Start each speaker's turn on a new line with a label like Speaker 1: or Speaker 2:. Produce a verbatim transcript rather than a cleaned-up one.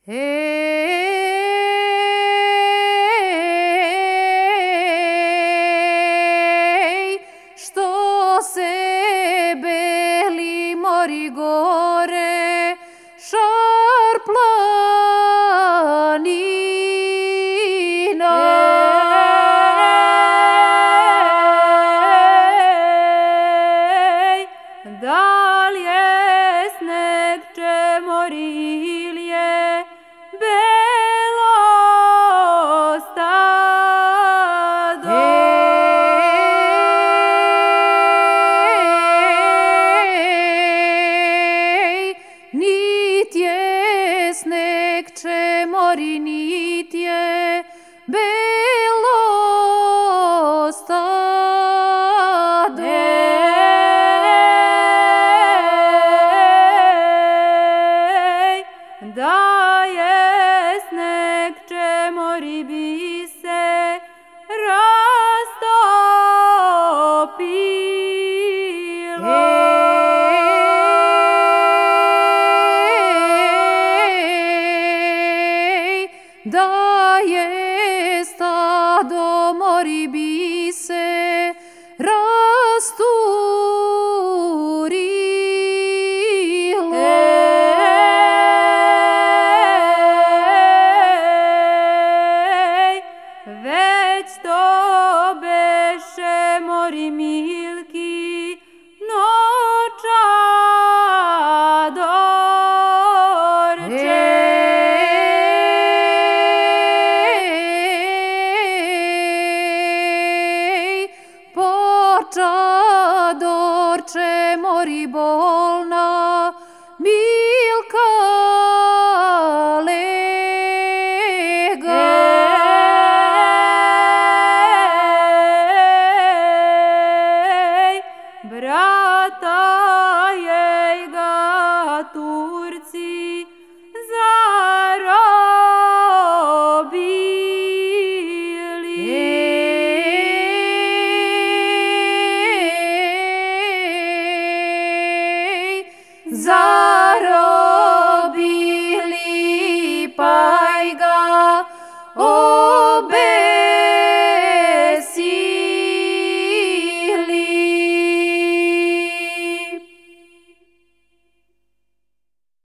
Speaker 1: Ej, što se beli mori gore, šar planina. Ej, da li je sneg če mori ili je belo stado? Ej, nit je sneg če mori, nit je belo stado. Ej, da je sneg če mori bi se rastopilo. Ej, da je stado mori bi se rasturilo. Ej, već to beše mori milki nočadorče. Ej, počadorče mori bolna milka lega. Ej, brata jej ga Turci